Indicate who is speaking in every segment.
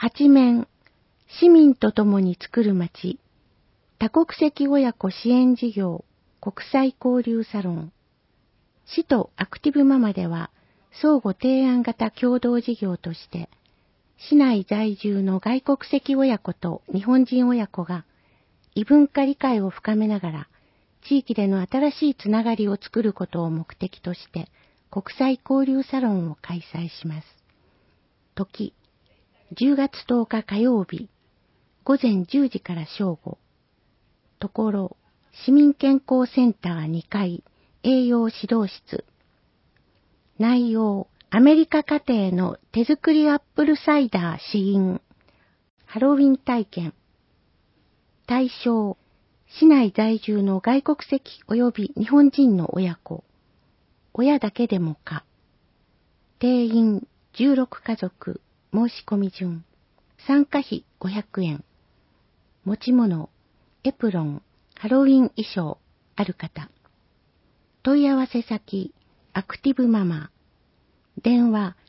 Speaker 1: 8面、市民と共に作る街、多国籍親子支援事業、国際交流サロン。市とアクティブママでは、相互提案型共同事業として、市内在住の外国籍親子と日本人親子が、異文化理解を深めながら、地域での新しいつながりを作ることを目的として、国際交流サロンを開催します。時、10月10日火曜日、午前10時から正午。ところ、市民健康センター2階、栄養指導室。内容、アメリカ家庭の手作りアップルサイダー試飲。ハロウィン体験。対象、市内在住の外国籍及び日本人の親子。親だけでもか。定員16家族、申し込み順。参加費500円。持ち物、エプロン、ハロウィン衣装、ある方。問い合わせ先、アクティブママ。電話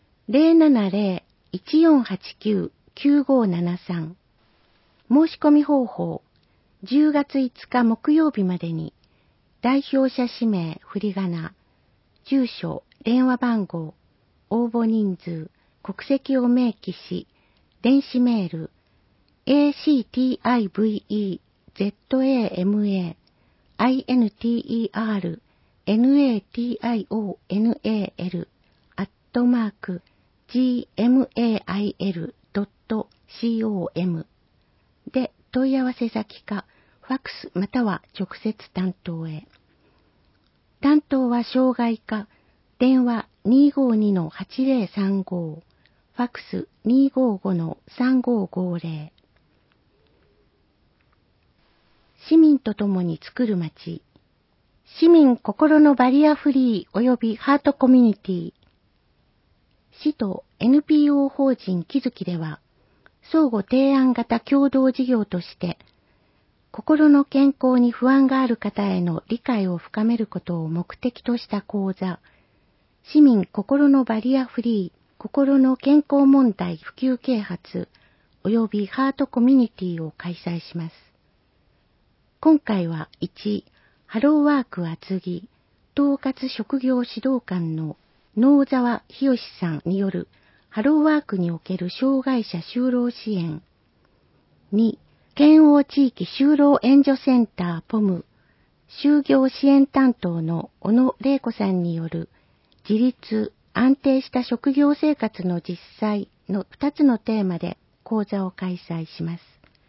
Speaker 1: 070-1489-9573。申し込み方法、10月5日木曜日までに、代表者氏名、振り仮名、住所、電話番号、応募人数、国籍を明記し、電子メール、activebernationer@gmail.com で問い合わせ先か、ファックスまたは直接担当へ。担当は障害科、電話252-8035、ファックス255-3550。市民と共に作る街、市民心のバリアフリー及びハートコミュニティ。市と NPO 法人きずきでは、相互提案型共同事業として、心の健康に不安がある方への理解を深めることを目的とした講座、市民心のバリアフリー、心の健康問題普及啓発及びハートコミュニティを開催します。今回は1、ハローワーク厚木、統括職業指導官の能沢博さんによるハローワークにおける障害者就労支援。2、県央地域就労援助センターポム、就業支援担当の小野玲子さんによる自立、安定した職業生活の実際の2つのテーマで講座を開催します。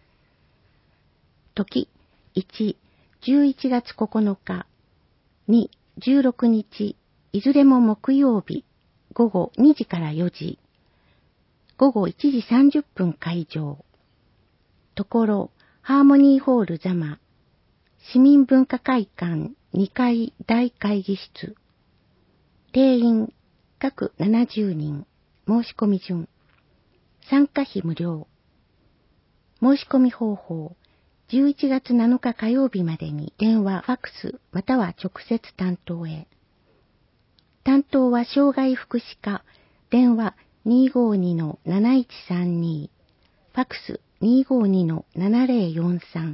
Speaker 1: 時、1、11月9日、2、16日、いずれも木曜日、午後2時から4時、午後1時30分会場。ところ、ハーモニーホール座間、市民文化会館2階大会議室。定員、各70人、申し込み順。参加費無料。申し込み方法、11月7日火曜日までに電話、ファックス、または直接担当へ。担当は障害福祉課、電話252-7132、ファックス252-7043。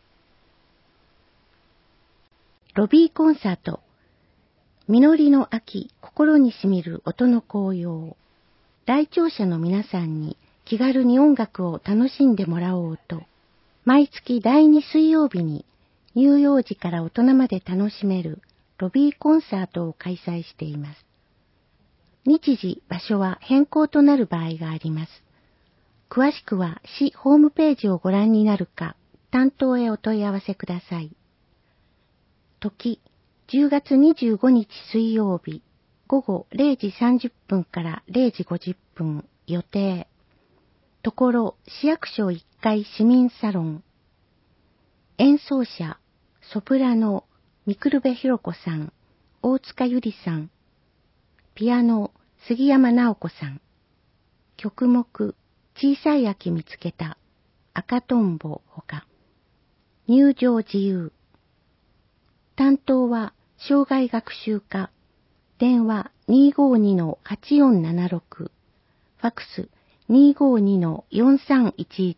Speaker 1: ロビーコンサート、実りの秋、心にしみる音の紅葉。来庁者の皆さんに気軽に音楽を楽しんでもらおうと、毎月第2水曜日に乳幼児から大人まで楽しめるロビーコンサートを開催しています。日時、場所は変更となる場合があります。詳しくは市ホームページをご覧になるか、担当へお問い合わせください。時、10月25日水曜日、午後0時30分から0時50分予定。ところ、市役所1階市民サロン。演奏者、ソプラノ、三久部博子さん、大塚ゆりさん。ピアノ、杉山直子さん。曲目、小さい秋見つけた、赤とんぼほか。入場自由。担当は、障害学習課。電話252-8476。ファックス 252-4311。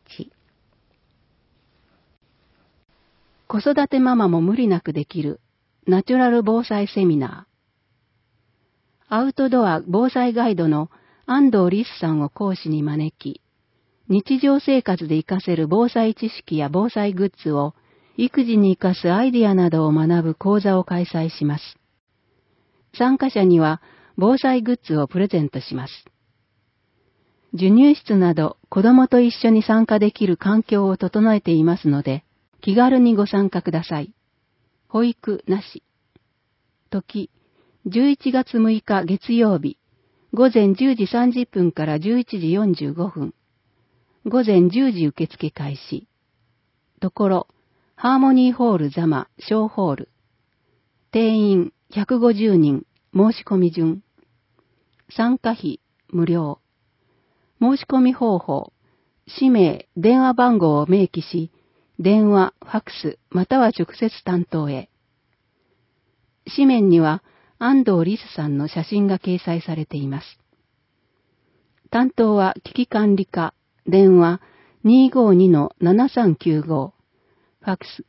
Speaker 2: 子育てママも無理なくできるナチュラル防災セミナー。アウトドア防災ガイドの安藤リスさんを講師に招き、日常生活で活かせる防災知識や防災グッズを育児に活かすアイディアなどを学ぶ講座を開催します。参加者には防災グッズをプレゼントします。授乳室など子供と一緒に参加できる環境を整えていますので、気軽にご参加ください。保育なし。時、11月6日月曜日、午前10時30分から11時45分。午前10時受付開始。ところ、ハーモニーホール座間小ホール。定員150人、申し込み順。参加費無料。申し込み方法、氏名、電話番号を明記し、電話、ファクス、または直接担当へ。紙面には安藤リスさんの写真が掲載されています。担当は危機管理課、電話 252-7395、ファクス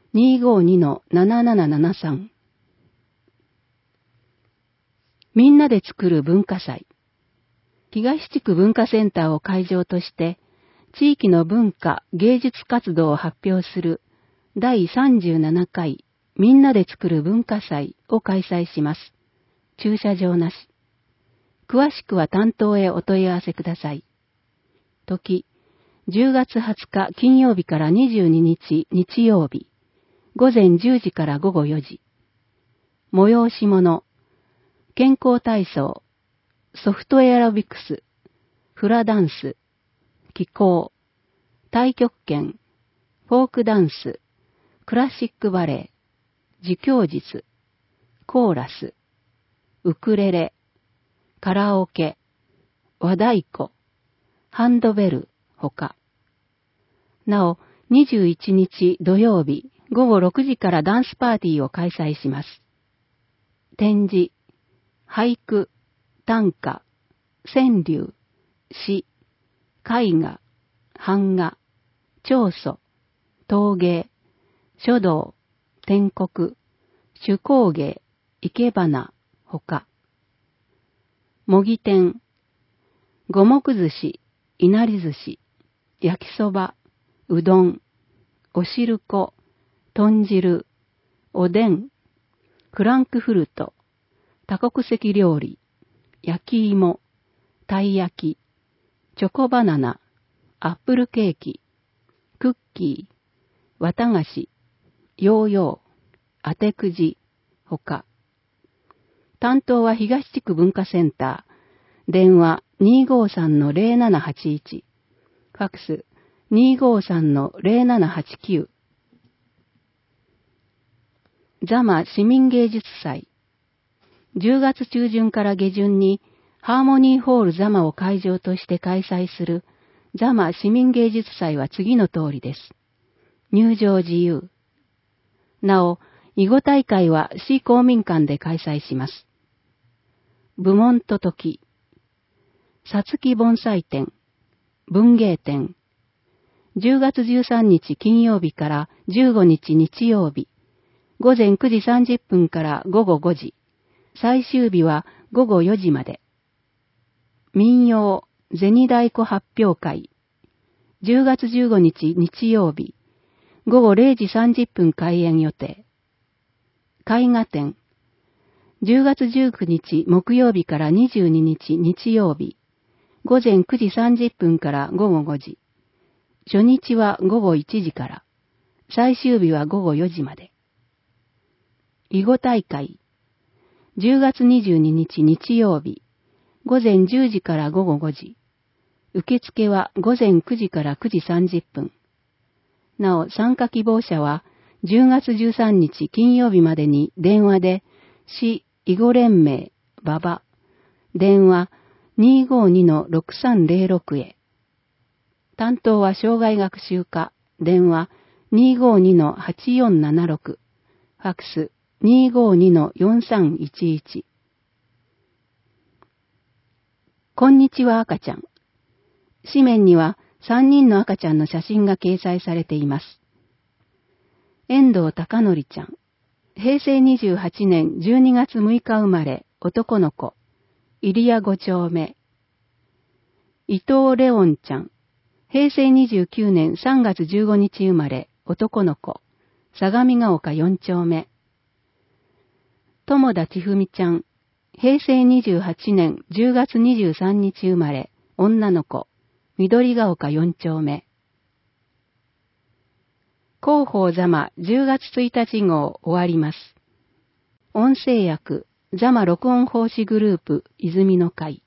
Speaker 2: 252-7773。みんなで作る文化祭。東地区文化センターを会場として、地域の文化、芸術活動を発表する第37回みんなで作る文化祭を開催します。駐車場なし。詳しくは担当へお問い合わせください。時、10月20日金曜日から22日日曜日、午前10時から午後4時。催し物、健康体操、ソフトエアロビクス、フラダンス、気功、太極拳、フォークダンス、クラシックバレエ、自供術、コーラス、ウクレレ、カラオケ、和太鼓、ハンドベル、ほか。なお、21日土曜日午後6時からダンスパーティーを開催します。展示、俳句、短歌、川柳、詩、絵画、版画、彫塑、陶芸、書道、篆刻、手工芸、生け花、ほか。模擬店、五目寿司、いなり寿司、焼きそば、うどん、お汁粉、豚汁、おでん、フランクフルト、多国籍料理、焼き芋、たい焼き、チョコバナナ、アップルケーキ、クッキー、綿菓子、ヨーヨー、当てくじ、ほか。担当は東地区文化センター、電話 253-0781、ファクス 253-0789。座間市民芸術祭。10月中旬から下旬にハーモニーホール座間を会場として開催する座間市民芸術祭は次の通りです。入場自由。なお、囲碁大会は市公民館で開催します。部門と時。さつき盆栽展、文芸展。10月13日金曜日から15日日曜日、午前9時30分から午後5時。最終日は午後4時まで。民謡、銭太鼓発表会。10月15日日曜日、午後0時30分開演予定。絵画展。10月19日木曜日から22日日曜日、午前9時30分から午後5時。初日は午後1時から、最終日は午後4時まで。囲碁大会。10月22日日曜日、午前10時から午後5時。受付は午前9時から9時30分。なお、参加希望者は10月13日金曜日までに電話で、市囲碁連盟、馬場、電話 252-6306 へ。担当は障害学習課、電話 252-8476、ファクス 252-4311。こんにちは赤ちゃん。 紙面には3人の赤ちゃんの写真が掲載されています。遠藤貴則ちゃん。平成28年12月6日生まれ、男の子。入谷5丁目。伊藤レオンちゃん。平成29年3月15日生まれ、男の子。相模ヶ丘4丁目。友田千文ちゃん。平成28年10月23日生まれ、女の子。緑ヶ丘4丁目。広報座間10月1日号終わります。音声訳、座間録音奉仕グループ、泉の会。